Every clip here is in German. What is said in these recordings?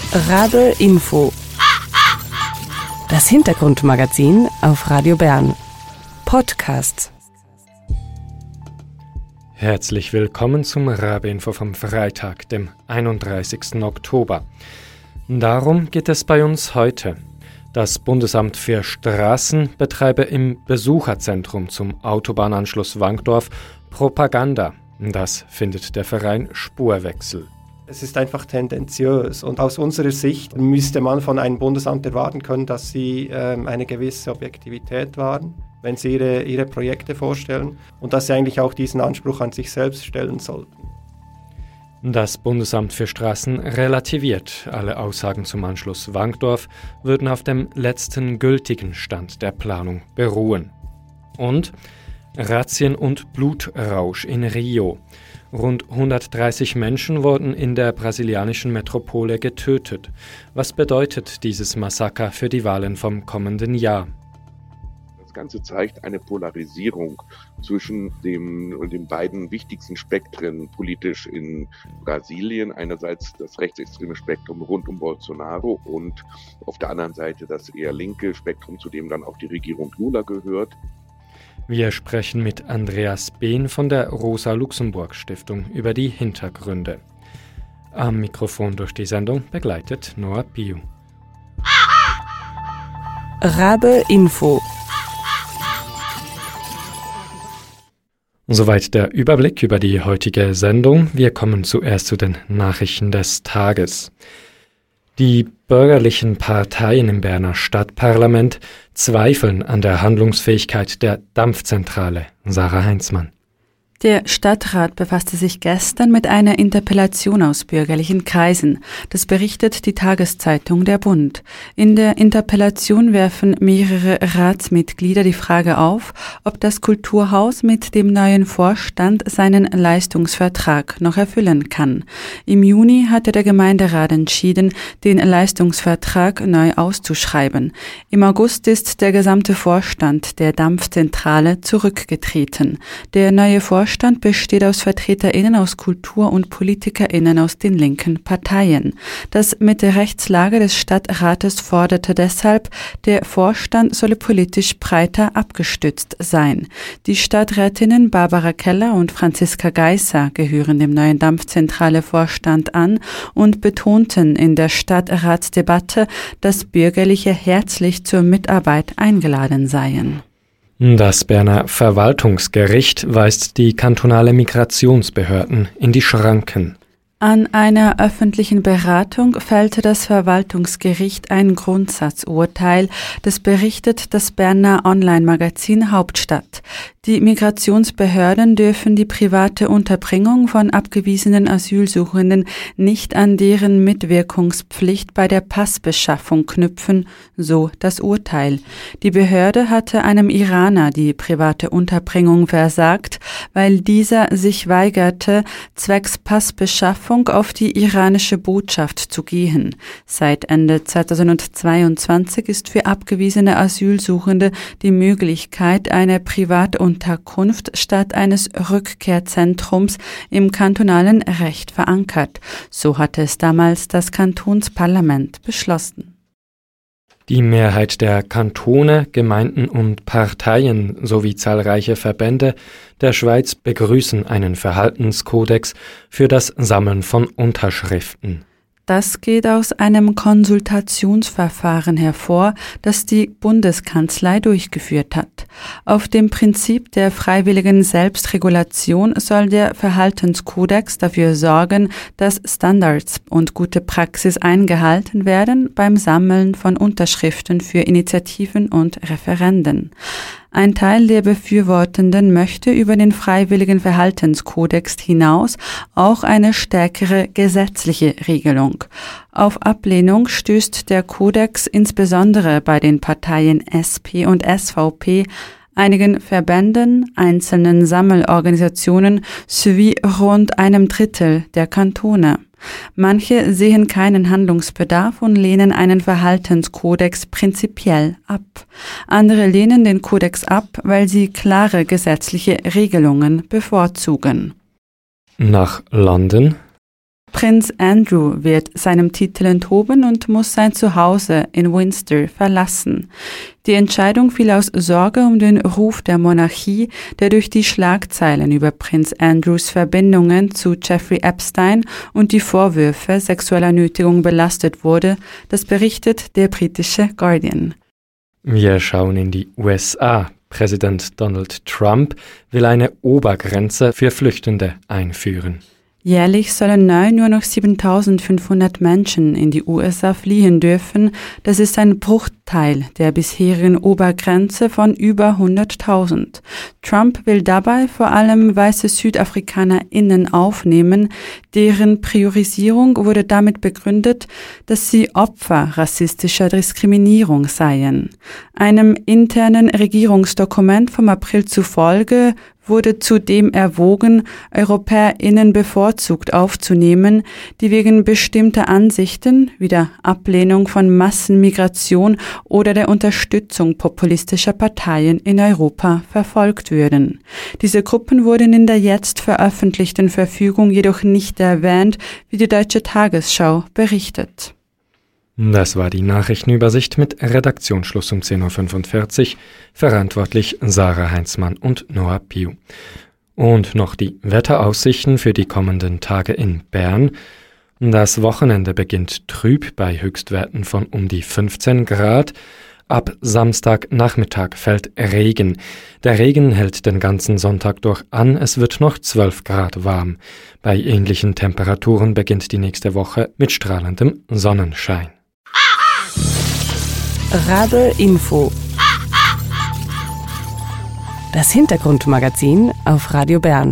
Rabe Info. Das Hintergrundmagazin auf Radio Bern. Podcast. Herzlich willkommen zum Rabe Info vom Freitag, dem 31. Oktober. Darum geht es bei uns heute. Das Bundesamt für Straßen betreibe im Besucherzentrum zum Autobahnanschluss Wankdorf Propaganda. Das findet der Verein Spurwechsel. Es ist einfach tendenziös und aus unserer Sicht müsste man von einem Bundesamt erwarten können, dass sie eine gewisse Objektivität wahren, wenn sie ihre Projekte vorstellen und dass sie eigentlich auch diesen Anspruch an sich selbst stellen sollten. Das Bundesamt für Straßen relativiert. Alle Aussagen zum Anschluss Wankdorf würden auf dem letzten gültigen Stand der Planung beruhen. Und Razzien und Blutrausch in Rio. Rund 130 Menschen wurden in der brasilianischen Metropole getötet. Was bedeutet dieses Massaker für die Wahlen vom kommenden Jahr? Das Ganze zeigt eine Polarisierung zwischen den beiden wichtigsten Spektren politisch in Brasilien. Einerseits das rechtsextreme Spektrum rund um Bolsonaro und auf der anderen Seite das eher linke Spektrum, zu dem dann auch die Regierung Lula gehört. Wir sprechen mit Andreas Behn von der Rosa-Luxemburg-Stiftung über die Hintergründe. Am Mikrofon durch die Sendung begleitet Noah Piu. Rabe Info. Soweit der Überblick über die heutige Sendung. Wir kommen zuerst zu den Nachrichten des Tages. Die bürgerlichen Parteien im Berner Stadtparlament zweifeln an der Handlungsfähigkeit der Dampfzentrale. Sarah Heinzmann. Der Stadtrat befasste sich gestern mit einer Interpellation aus bürgerlichen Kreisen. Das berichtet die Tageszeitung Der Bund. In der Interpellation werfen mehrere Ratsmitglieder die Frage auf, ob das Kulturhaus mit dem neuen Vorstand seinen Leistungsvertrag noch erfüllen kann. Im Juni hatte der Gemeinderat entschieden, den Leistungsvertrag neu auszuschreiben. Im August ist der gesamte Vorstand der Dampfzentrale zurückgetreten. Der neue Vorstand besteht aus VertreterInnen aus Kultur- und PolitikerInnen aus den linken Parteien. Das Mitte-Rechts-Lager des Stadtrates forderte deshalb, der Vorstand solle politisch breiter abgestützt sein. Die Stadträtinnen Barbara Keller und Franziska Geisser gehören dem neuen Dampfzentrale-Vorstand an und betonten in der Stadtratsdebatte, dass Bürgerliche herzlich zur Mitarbeit eingeladen seien. Das Berner Verwaltungsgericht weist die kantonale Migrationsbehörden in die Schranken. An einer öffentlichen Beratung fällte das Verwaltungsgericht ein Grundsatzurteil, das berichtet das Berner Online-Magazin Hauptstadt. Die Migrationsbehörden dürfen die private Unterbringung von abgewiesenen Asylsuchenden nicht an deren Mitwirkungspflicht bei der Passbeschaffung knüpfen, so das Urteil. Die Behörde hatte einem Iraner die private Unterbringung versagt, weil dieser sich weigerte, zwecks Passbeschaffung auf die iranische Botschaft zu gehen. Seit Ende 2022 ist für abgewiesene Asylsuchende die Möglichkeit einer Privatunterkunft statt eines Rückkehrzentrums im kantonalen Recht verankert. So hatte es damals das Kantonsparlament beschlossen. Die Mehrheit der Kantone, Gemeinden und Parteien sowie zahlreiche Verbände der Schweiz begrüßen einen Verhaltenskodex für das Sammeln von Unterschriften. Das geht aus einem Konsultationsverfahren hervor, das die Bundeskanzlei durchgeführt hat. Auf dem Prinzip der freiwilligen Selbstregulation soll der Verhaltenskodex dafür sorgen, dass Standards und gute Praxis eingehalten werden beim Sammeln von Unterschriften für Initiativen und Referenden. Ein Teil der Befürwortenden möchte über den freiwilligen Verhaltenskodex hinaus auch eine stärkere gesetzliche Regelung. Auf Ablehnung stößt der Kodex insbesondere bei den Parteien SP und SVP, einigen Verbänden, einzelnen Sammelorganisationen sowie rund einem Drittel der Kantone. Manche sehen keinen Handlungsbedarf und lehnen einen Verhaltenskodex prinzipiell ab. Andere lehnen den Kodex ab, weil sie klare gesetzliche Regelungen bevorzugen. Nach London. Prinz Andrew wird seinem Titel enthoben und muss sein Zuhause in Windsor verlassen. Die Entscheidung fiel aus Sorge um den Ruf der Monarchie, der durch die Schlagzeilen über Prinz Andrews Verbindungen zu Jeffrey Epstein und die Vorwürfe sexueller Nötigung belastet wurde, das berichtet der britische Guardian. Wir schauen in die USA. Präsident Donald Trump will eine Obergrenze für Flüchtende einführen. Jährlich sollen neu nur noch 7.500 Menschen in die USA fliehen dürfen. Das ist ein Bruchteil der bisherigen Obergrenze von über 100.000. Trump will dabei vor allem weiße SüdafrikanerInnen aufnehmen. Deren Priorisierung wurde damit begründet, dass sie Opfer rassistischer Diskriminierung seien. Einem internen Regierungsdokument vom April zufolge wurde zudem erwogen, EuropäerInnen bevorzugt aufzunehmen, die wegen bestimmter Ansichten wie der Ablehnung von Massenmigration oder der Unterstützung populistischer Parteien in Europa verfolgt würden. Diese Gruppen wurden in der jetzt veröffentlichten Verfügung jedoch nicht erwähnt, wie die Deutsche Tagesschau berichtet. Das war die Nachrichtenübersicht mit Redaktionsschluss um 10.45 Uhr, verantwortlich Sarah Heinzmann und Noah Piu. Und noch die Wetteraussichten für die kommenden Tage in Bern. Das Wochenende beginnt trüb bei Höchstwerten von um die 15 Grad. Ab Samstagnachmittag fällt Regen. Der Regen hält den ganzen Sonntag durch an, es wird noch 12 Grad warm. Bei ähnlichen Temperaturen beginnt die nächste Woche mit strahlendem Sonnenschein. Rabe Info. Das Hintergrundmagazin auf Radio Bern.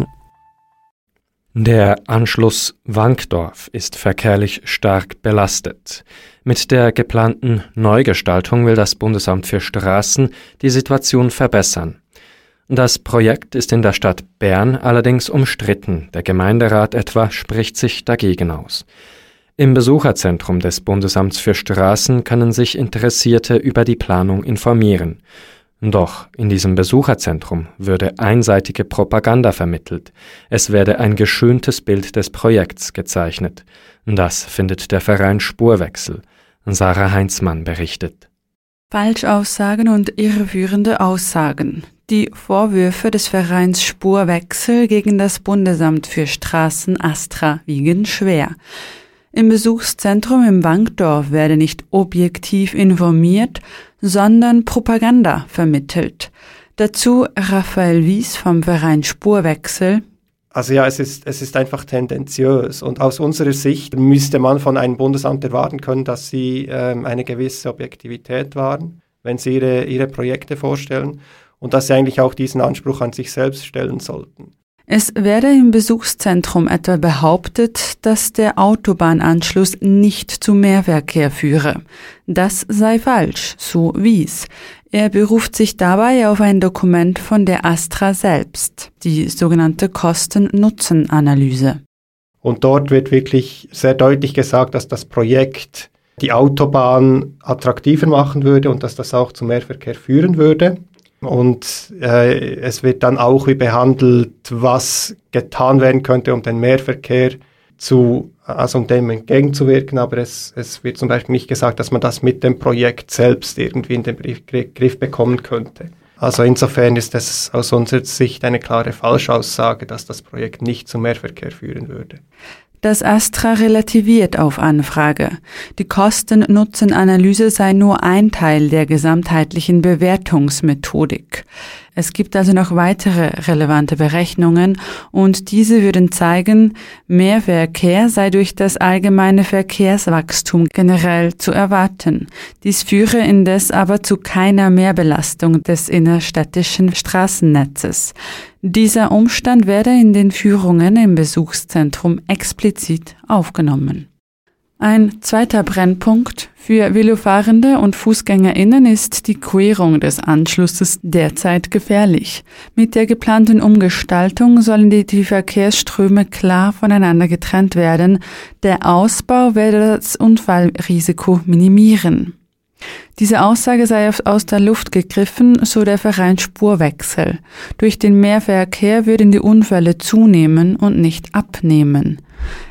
Der Anschluss Wankdorf ist verkehrlich stark belastet. Mit der geplanten Neugestaltung will das Bundesamt für Straßen die Situation verbessern. Das Projekt ist in der Stadt Bern allerdings umstritten. Der Gemeinderat etwa spricht sich dagegen aus. Im Besucherzentrum des Bundesamts für Straßen können sich Interessierte über die Planung informieren. Doch in diesem Besucherzentrum würde einseitige Propaganda vermittelt. Es werde ein geschöntes Bild des Projekts gezeichnet. Das findet der Verein Spurwechsel. Sarah Heinzmann berichtet. Falschaussagen und irreführende Aussagen. Die Vorwürfe des Vereins Spurwechsel gegen das Bundesamt für Straßen ASTRA wiegen schwer. Im Besuchszentrum im Wankdorf werde nicht objektiv informiert, sondern Propaganda vermittelt. Dazu Raphael Wies vom Verein Spurwechsel. Also ja, es ist einfach tendenziös und aus unserer Sicht müsste man von einem Bundesamt erwarten können, dass sie eine gewisse Objektivität wahren, wenn sie ihre Projekte vorstellen und dass sie eigentlich auch diesen Anspruch an sich selbst stellen sollten. Es werde im Besuchszentrum etwa behauptet, dass der Autobahnanschluss nicht zu Mehrverkehr führe. Das sei falsch, so Wies. Er beruft sich dabei auf ein Dokument von der ASTRA selbst, die sogenannte Kosten-Nutzen-Analyse. Und dort wird wirklich sehr deutlich gesagt, dass das Projekt die Autobahn attraktiver machen würde und dass das auch zu Mehrverkehr führen würde. Und es wird dann auch behandelt, was getan werden könnte, um den Mehrverkehr um dem entgegenzuwirken. Aber es wird zum Beispiel nicht gesagt, dass man das mit dem Projekt selbst irgendwie in den Griff bekommen könnte. Also insofern ist es aus unserer Sicht eine klare Falschaussage, dass das Projekt nicht zu Mehrverkehr führen würde. Das ASTRA relativiert auf Anfrage. Die Kosten-Nutzen-Analyse sei nur ein Teil der gesamtheitlichen Bewertungsmethodik. Es gibt also noch weitere relevante Berechnungen und diese würden zeigen, Mehrverkehr sei durch das allgemeine Verkehrswachstum generell zu erwarten. Dies führe indes aber zu keiner Mehrbelastung des innerstädtischen Straßennetzes. Dieser Umstand werde in den Führungen im Besuchszentrum explizit aufgenommen. Ein zweiter Brennpunkt für Velofahrende und FußgängerInnen ist die Querung des Anschlusses derzeit gefährlich. Mit der geplanten Umgestaltung sollen die Verkehrsströme klar voneinander getrennt werden. Der Ausbau werde das Unfallrisiko minimieren. Diese Aussage sei aus der Luft gegriffen, so der Verein Spurwechsel. Durch den Mehrverkehr würden die Unfälle zunehmen und nicht abnehmen.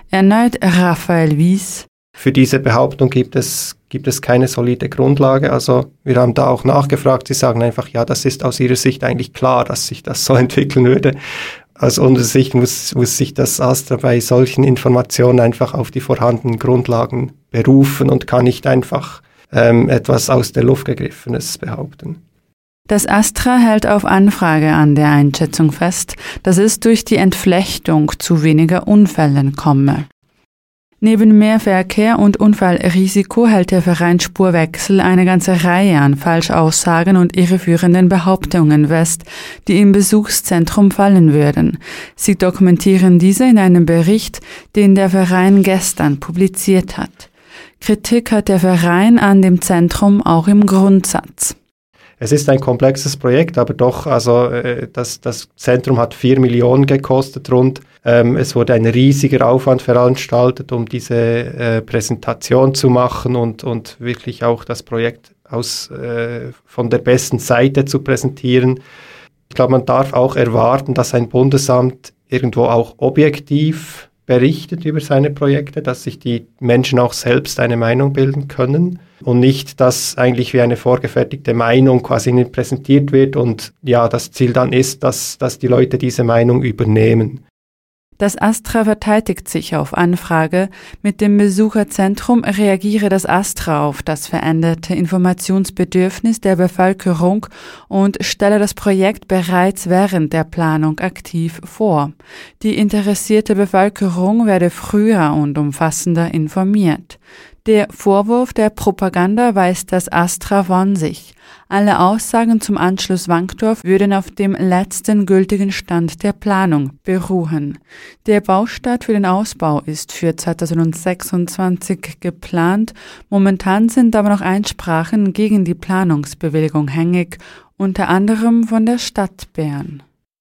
Erneut Raphael Wies. Für diese Behauptung gibt es keine solide Grundlage. Also wir haben da auch nachgefragt. Sie sagen einfach, ja, das ist aus ihrer Sicht eigentlich klar, dass sich das so entwickeln würde. Aus unserer Sicht muss sich das AStRA bei solchen Informationen einfach auf die vorhandenen Grundlagen berufen und kann nicht einfach etwas aus der Luft gegriffenes behaupten. Das AStRA hält auf Anfrage an der Einschätzung fest, dass es durch die Entflechtung zu weniger Unfällen komme. Neben mehr Verkehr und Unfallrisiko hält der Verein Spurwechsel eine ganze Reihe an Falschaussagen und irreführenden Behauptungen fest, die im Besuchszentrum fallen würden. Sie dokumentieren diese in einem Bericht, den der Verein gestern publiziert hat. Kritik hat der Verein an dem Zentrum auch im Grundsatz. Es ist ein komplexes Projekt, aber doch, also das Zentrum hat 4 Millionen gekostet rund. Es wurde ein riesiger Aufwand veranstaltet, um diese Präsentation zu machen und wirklich auch das Projekt von der besten Seite zu präsentieren. Ich glaube, man darf auch erwarten, dass ein Bundesamt irgendwo auch objektiv berichtet über seine Projekte, dass sich die Menschen auch selbst eine Meinung bilden können und nicht, dass eigentlich wie eine vorgefertigte Meinung quasi ihnen präsentiert wird und ja, das Ziel dann ist, dass die Leute diese Meinung übernehmen. Das AStRA verteidigt sich auf Anfrage. Mit dem Besucherzentrum reagiere das AStRA auf das veränderte Informationsbedürfnis der Bevölkerung und stelle das Projekt bereits während der Planung aktiv vor. Die interessierte Bevölkerung werde früher und umfassender informiert. Der Vorwurf der Propaganda weist das AStRA von sich. Alle Aussagen zum Anschluss Wankdorf würden auf dem letzten gültigen Stand der Planung beruhen. Der Baustart für den Ausbau ist für 2026 geplant. Momentan sind aber noch Einsprachen gegen die Planungsbewilligung hängig, unter anderem von der Stadt Bern.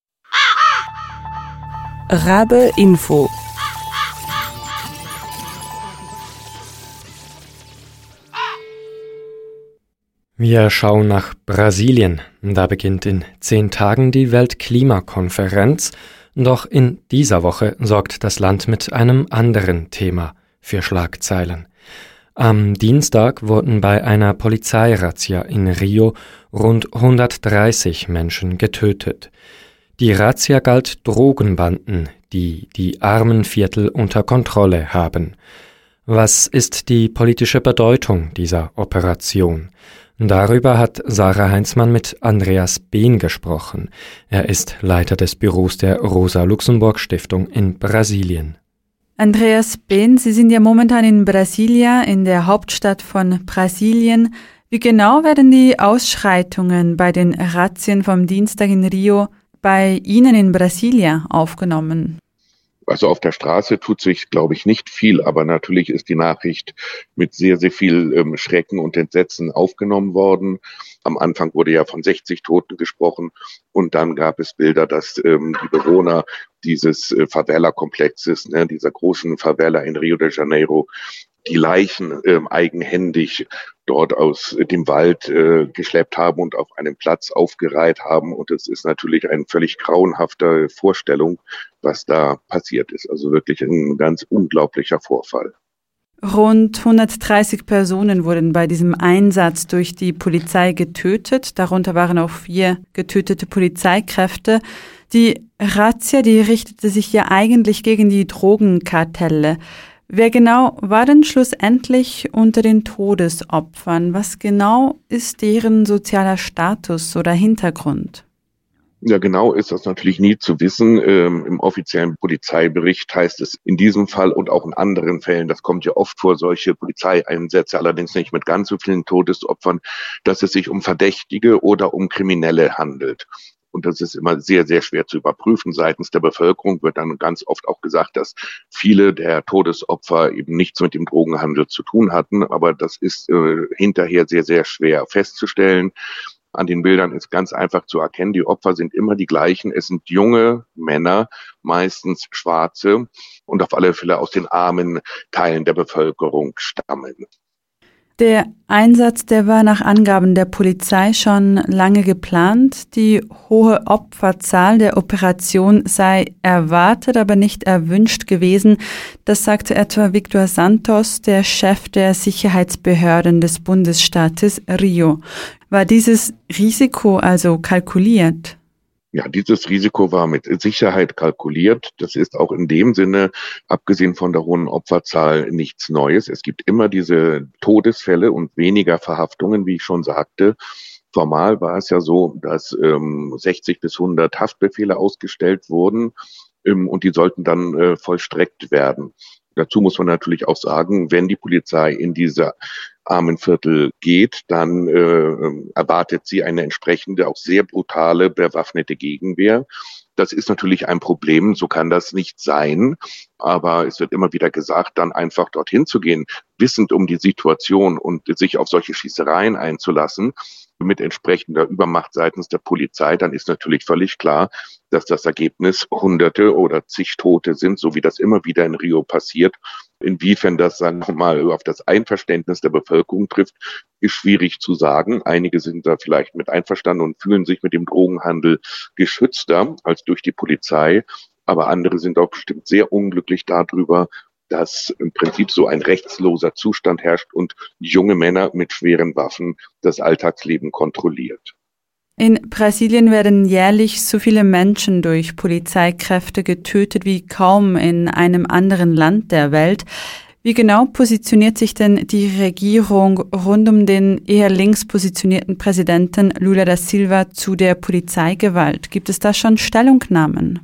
Rabe Info. Wir schauen nach Brasilien. Da beginnt in 10 Tagen die Weltklimakonferenz. Doch in dieser Woche sorgt das Land mit einem anderen Thema für Schlagzeilen. Am Dienstag wurden bei einer Polizeirazzia in Rio rund 130 Menschen getötet. Die Razzia galt Drogenbanden, die die Armenviertel unter Kontrolle haben. Was ist die politische Bedeutung dieser Operation? Darüber hat Sarah Heinzmann mit Andreas Behn gesprochen. Er ist Leiter des Büros der Rosa-Luxemburg-Stiftung in Brasilien. Andreas Behn, Sie sind ja momentan in Brasilia, in der Hauptstadt von Brasilien. Wie genau werden die Ausschreitungen bei den Razzien vom Dienstag in Rio bei Ihnen in Brasilia aufgenommen? Also auf der Straße tut sich, glaube ich, nicht viel, aber natürlich ist die Nachricht mit sehr, sehr viel Schrecken und Entsetzen aufgenommen worden. Am Anfang wurde ja von 60 Toten gesprochen und dann gab es Bilder, dass die Bewohner dieses Favela-Komplexes, dieser großen Favela in Rio de Janeiro, die Leichen eigenhändig dort aus dem Wald geschleppt haben und auf einem Platz aufgereiht haben. Und es ist natürlich eine völlig grauenhafte Vorstellung, was da passiert ist. Also wirklich ein ganz unglaublicher Vorfall. Rund 130 Personen wurden bei diesem Einsatz durch die Polizei getötet. Darunter waren auch 4 getötete Polizeikräfte. Die Razzia, die richtete sich ja eigentlich gegen die Drogenkartelle. Wer genau war denn schlussendlich unter den Todesopfern? Was genau ist deren sozialer Status oder Hintergrund? Ja, genau ist das natürlich nie zu wissen. Im offiziellen Polizeibericht heißt es in diesem Fall und auch in anderen Fällen, das kommt ja oft vor, solche Polizeieinsätze, allerdings nicht mit ganz so vielen Todesopfern, dass es sich um Verdächtige oder um Kriminelle handelt. Und das ist immer sehr, sehr schwer zu überprüfen. Seitens der Bevölkerung wird dann ganz oft auch gesagt, dass viele der Todesopfer eben nichts mit dem Drogenhandel zu tun hatten. Aber das ist hinterher sehr, sehr schwer festzustellen. An den Bildern ist ganz einfach zu erkennen, die Opfer sind immer die gleichen. Es sind junge Männer, meistens Schwarze und auf alle Fälle aus den armen Teilen der Bevölkerung stammen. Der Einsatz, der war nach Angaben der Polizei schon lange geplant. Die hohe Opferzahl der Operation sei erwartet, aber nicht erwünscht gewesen. Das sagte etwa Victor Santos, der Chef der Sicherheitsbehörden des Bundesstaates Rio. War dieses Risiko also kalkuliert? Ja, dieses Risiko war mit Sicherheit kalkuliert. Das ist auch in dem Sinne, abgesehen von der hohen Opferzahl, nichts Neues. Es gibt immer diese Todesfälle und weniger Verhaftungen, wie ich schon sagte. Formal war es ja so, dass 60 bis 100 Haftbefehle ausgestellt wurden und die sollten dann vollstreckt werden. Dazu muss man natürlich auch sagen, wenn die Polizei in diese Armenviertel geht, dann erwartet sie eine entsprechende, auch sehr brutale, bewaffnete Gegenwehr. Das ist natürlich ein Problem, so kann das nicht sein. Aber es wird immer wieder gesagt, dann einfach dorthin zu gehen, wissend um die Situation und sich auf solche Schießereien einzulassen, mit entsprechender Übermacht seitens der Polizei, dann ist natürlich völlig klar, dass das Ergebnis Hunderte oder zig Tote sind, so wie das immer wieder in Rio passiert. Inwiefern das dann nochmal auf das Einverständnis der Bevölkerung trifft, ist schwierig zu sagen. Einige sind da vielleicht mit einverstanden und fühlen sich mit dem Drogenhandel geschützter als durch die Polizei. Aber andere sind auch bestimmt sehr unglücklich darüber, dass im Prinzip so ein rechtsloser Zustand herrscht und junge Männer mit schweren Waffen das Alltagsleben kontrolliert. In Brasilien werden jährlich so viele Menschen durch Polizeikräfte getötet wie kaum in einem anderen Land der Welt. Wie genau positioniert sich denn die Regierung rund um den eher links positionierten Präsidenten Lula da Silva zu der Polizeigewalt? Gibt es da schon Stellungnahmen?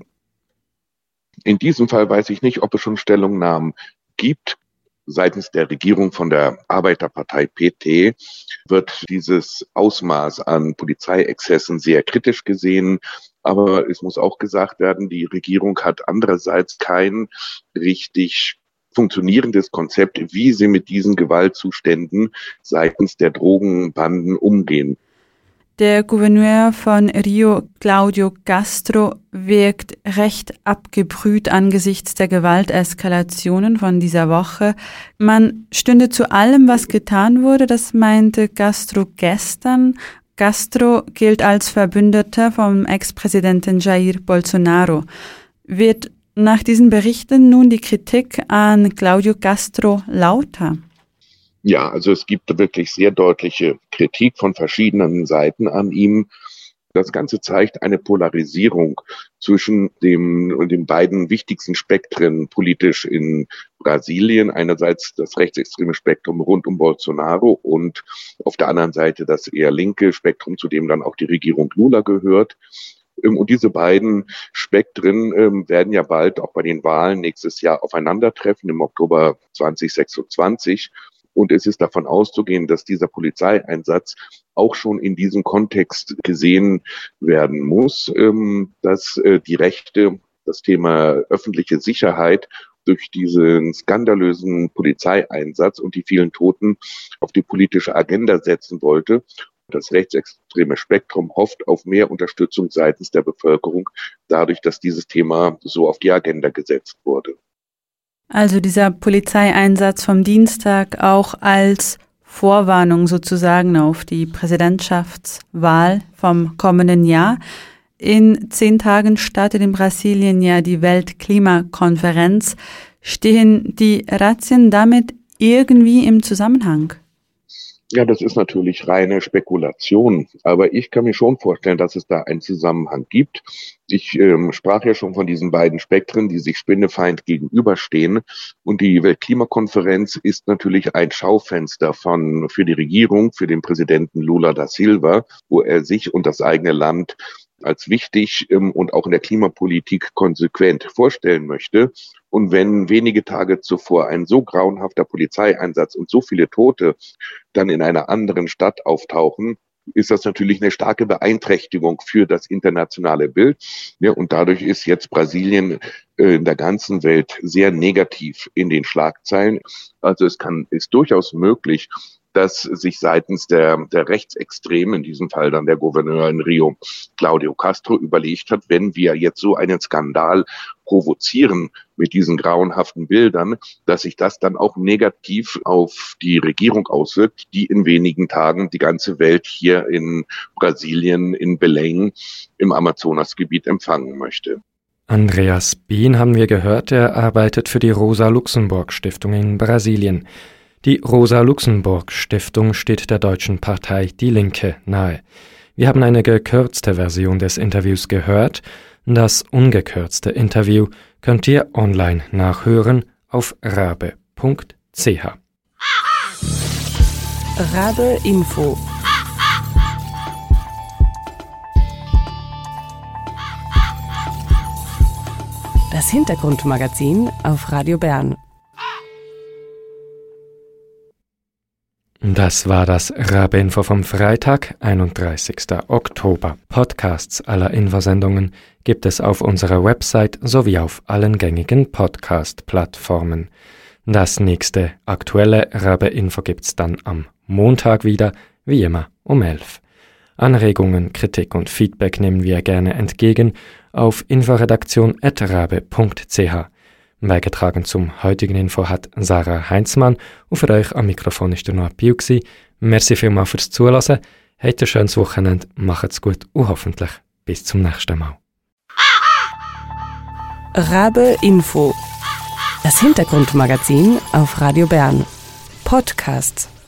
In diesem Fall weiß ich nicht, ob es schon Stellungnahmen gibt. Seitens der Regierung von der Arbeiterpartei PT wird dieses Ausmaß an Polizeiexzessen sehr kritisch gesehen. Aber es muss auch gesagt werden, die Regierung hat andererseits kein richtig funktionierendes Konzept, wie sie mit diesen Gewaltzuständen seitens der Drogenbanden umgehen. Der Gouverneur von Rio, Claudio Castro, wirkt recht abgebrüht angesichts der Gewalteskalationen von dieser Woche. Man stünde zu allem, was getan wurde, das meinte Castro gestern. Castro gilt als Verbündeter vom Ex-Präsidenten Jair Bolsonaro. Wird nach diesen Berichten nun die Kritik an Claudio Castro lauter? Ja, also es gibt wirklich sehr deutliche Kritik von verschiedenen Seiten an ihm. Das Ganze zeigt eine Polarisierung zwischen den beiden wichtigsten Spektren politisch in Brasilien. Einerseits das rechtsextreme Spektrum rund um Bolsonaro und auf der anderen Seite das eher linke Spektrum, zu dem dann auch die Regierung Lula gehört. Und diese beiden Spektren werden ja bald auch bei den Wahlen nächstes Jahr aufeinandertreffen, im Oktober 2026. Und es ist davon auszugehen, dass dieser Polizeieinsatz auch schon in diesem Kontext gesehen werden muss, dass die Rechte, das Thema öffentliche Sicherheit durch diesen skandalösen Polizeieinsatz und die vielen Toten auf die politische Agenda setzen wollte. Das rechtsextreme Spektrum hofft auf mehr Unterstützung seitens der Bevölkerung, dadurch, dass dieses Thema so auf die Agenda gesetzt wurde. Also dieser Polizeieinsatz vom Dienstag auch als Vorwarnung sozusagen auf die Präsidentschaftswahl vom kommenden Jahr. In 10 Tagen startet in Brasilien ja die Weltklimakonferenz. Stehen die Razzien damit irgendwie im Zusammenhang? Ja, das ist natürlich reine Spekulation, aber ich kann mir schon vorstellen, dass es da einen Zusammenhang gibt. Ich sprach ja schon von diesen beiden Spektren, die sich spinnefeind gegenüberstehen. Und die Weltklimakonferenz ist natürlich ein Schaufenster für die Regierung, für den Präsidenten Lula da Silva, wo er sich und das eigene Land als wichtig und auch in der Klimapolitik konsequent vorstellen möchte. Und wenn wenige Tage zuvor ein so grauenhafter Polizeieinsatz und so viele Tote dann in einer anderen Stadt auftauchen, ist das natürlich eine starke Beeinträchtigung für das internationale Bild. Ja, und dadurch ist jetzt Brasilien in der ganzen Welt sehr negativ in den Schlagzeilen. Also ist durchaus möglich, dass sich seitens der Rechtsextremen, in diesem Fall dann der Gouverneur in Rio, Claudio Castro, überlegt hat, wenn wir jetzt so einen Skandal provozieren mit diesen grauenhaften Bildern, dass sich das dann auch negativ auf die Regierung auswirkt, die in wenigen Tagen die ganze Welt hier in Brasilien, in Belém, im Amazonasgebiet empfangen möchte. Andreas Bien haben wir gehört, er arbeitet für die Rosa-Luxemburg-Stiftung in Brasilien. Die Rosa-Luxemburg-Stiftung steht der deutschen Partei Die Linke nahe. Wir haben eine gekürzte Version des Interviews gehört. Das ungekürzte Interview könnt ihr online nachhören auf rabe.ch. Rabe Info. Das Hintergrundmagazin auf Radio Bern. Das war das Rabe-Info vom Freitag, 31. Oktober. Podcasts aller Infosendungen gibt es auf unserer Website sowie auf allen gängigen Podcast-Plattformen. Das nächste aktuelle Rabe-Info gibt's dann am Montag wieder, wie immer um 11. Anregungen, Kritik und Feedback nehmen wir gerne entgegen auf inforedaktion@rabe.ch. Beigetragen zum heutigen Info hat Sarah Heinzmann und für euch am Mikrofon ist der Noah Piu gsi. Merci vielmals fürs Zuhören, habt ein schönes Wochenende, macht's gut und hoffentlich bis zum nächsten Mal. Rabe Info. Das Hintergrundmagazin auf Radio Bern. Podcasts.